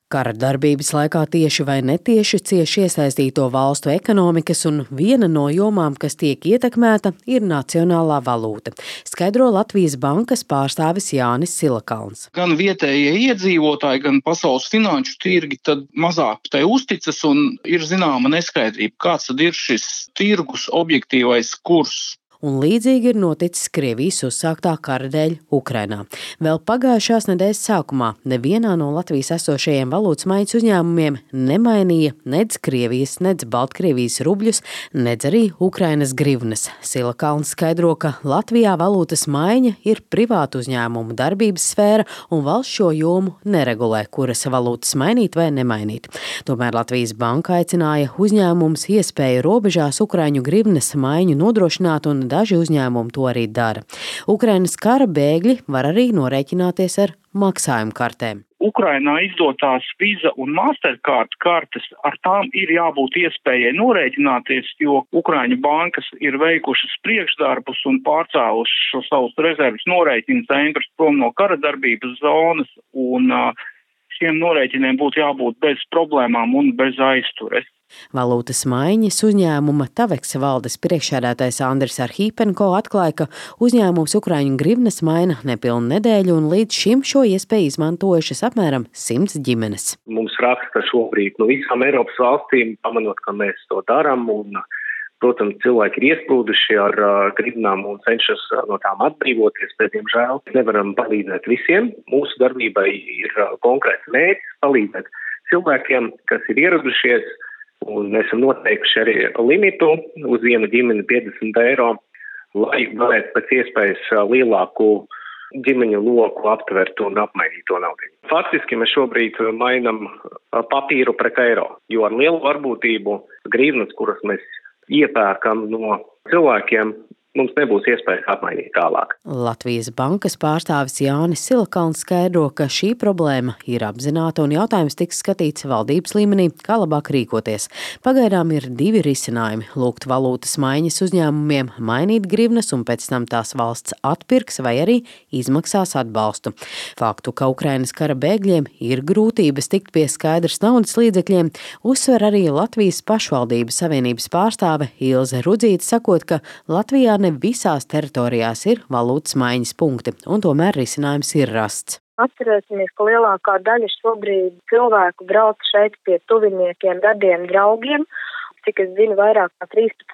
Kara darbības laikā tieši vai netieši cieši iesaistīto valstu ekonomikas, un viena no jomām, kas tiek ietekmēta, ir nacionālā valūta, skaidro Latvijas bankas pārstāvis Jānis Silakalns. Gan vietējie iedzīvotāji, gan pasaules finanšu tirgi tad mazāk tai uzticas un ir zināma neskaidrība, kāds tad ir šis tirgus objektīvais kurs. Un līdzīgi ir noticis Krievijas uzsāktā kara dēļ Ukrainā. Vēl pagājušās nedēļas sākumā nevienā no Latvijas esošajiem valūtas maiņas uzņēmumiem nemainīja nedz Krievijas, nedz Baltkrievijas rubļus, nedz arī Ukrainas grivnas. Silakalns skaidro, ka Latvijā valūtas maiņa ir privātu uzņēmumu darbības sfēra un valsts šo jomu neregulē, kuras valūtas mainīt vai nemainīt. Tomēr Latvijas banka aicināja uzņēmumus iespēju robežās Ukraiņu grivnas maiņu nodrošināt, un daži uzņēmumi to arī dara. Ukrainas kara bēgļi var arī norēķināties ar maksājumu kartēm. Ukrainā izdotās Visa un Mastercard kartes, ar tām ir jābūt iespējai norēķināties, jo Ukraiņu bankas ir veikušas priekšdarbus un pārcēlušas šo savus rezerves norēķinu centrus prom no kara darbības zonas, un šiem norēķiniem būtu jābūt bez problēmām un bez aiztures. Valūtas maiņas uzņēmuma Taveks valdes priekšsēdētājs Andris Arhīpenko atklāja, ka uzņēmums Ukraiņu grivnas maina nepilnu nedēļu, un līdz šim šo iespēju izmantojušas apmēram 100 ģimenes. Mums raksta šobrīd no visām Eiropas valstīm, pamanot, ka mēs to darām, un, protams, cilvēki ir iesprūduši ar grivnām un cenšas no tām atbrīvoties, bet, diemžēl, nevaram palīdzēt visiem. Mūsu darbībai ir konkrēts mērķis palīdzēt cilvēkiem, kas ir ieradušies, un esam noteikuši arī limitu uz vienu ģimeni 50 eiro, lai varētu pēc iespējas lielāku ģimeņu loku aptvert un apmainīt to naudu. Faktiski mēs šobrīd mainam papīru pret eiro, jo ar lielu varbūtību grivnas, kuras mēs iepērkam no cilvēkiem, mums nebūs iespējas apmainīt tālāk. Latvijas bankas pārstāvis Jānis Silakalns skaidro, ka šī problēma ir apzināta un jautājums tiks skatīts valdības līmenī, kā labāk rīkoties. Pagaidām ir divi risinājumi – lūgt valūtas maiņas uzņēmumiem mainīt grivnas un pēc tam tās valsts atpirks vai arī izmaksās atbalstu. Faktu, ka Ukrainas kara bēgļiem ir grūtības tikt pie skaidras naudas līdzekļiem, uzsver arī Latvijas pašvaldības savienības pārstāve Ilze Rudzīte, sakot, ka Latvijā ne visās teritorijās ir valūtas maiņas punkti, un tomēr risinājums ir rasts. Atcerēsimies, ka lielākā daļa šobrīd cilvēku brauc šeit pie tuviniekiem, radiem draugiem. Cik es zinu, vairāk kā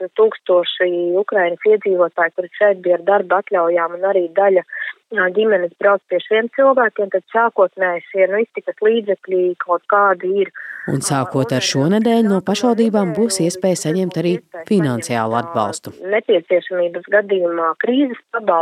13,000 Ukrainas iedzīvotāji, kuri šeit bija ar darba atļaujām, un arī daļa ģimenes brauc pie šiem cilvēkiem, tad sākotnēji šie iztikas līdzekļi kaut kādi ir. Un sākot ar šo nedēļu no pašvaldībām būs iespēja saņemt arī finansiālu atbalstu. Nepieciešamības gadījumā krīzes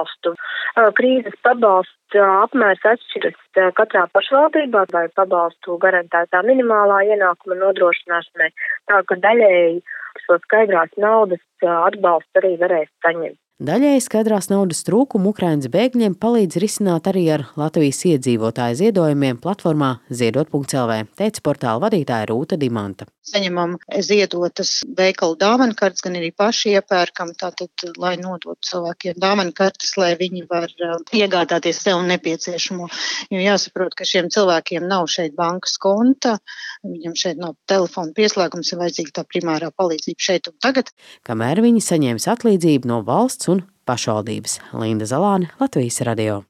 pabalstu apmērs atšķiras katrā pašvaldībā vai pabalstu garantētā minimālā ienākuma nodrošināšanai, tā ka daļēji šo skaidrās naudas atbalstu arī varēs saņemt. Daļēji skaidrās naudas trūkumu Ukrainas bēgļiem palīdz risināt arī ar Latvijas iedzīvotāju ziedojumiem platformā ziedot.lv, teica portāla vadītāja Rūta Dimanta. Saņemam ziedotas veikalu dāvankartes, gan arī paši iepērkam, tātad, lai nodotu cilvēkiem dāvankartes, lai viņi var iegādāties sev nepieciešamo. Jo jāsaprot, ka šiem cilvēkiem nav šeit bankas konta, viņam šeit nav telefona pieslēgums, ir vajadzīga tā primārā palīdzība šeit un tagad. Kamēr viņi saņems atlīdzību no valsts un pašvaldības. Linda Zalāne, Latvijas radio.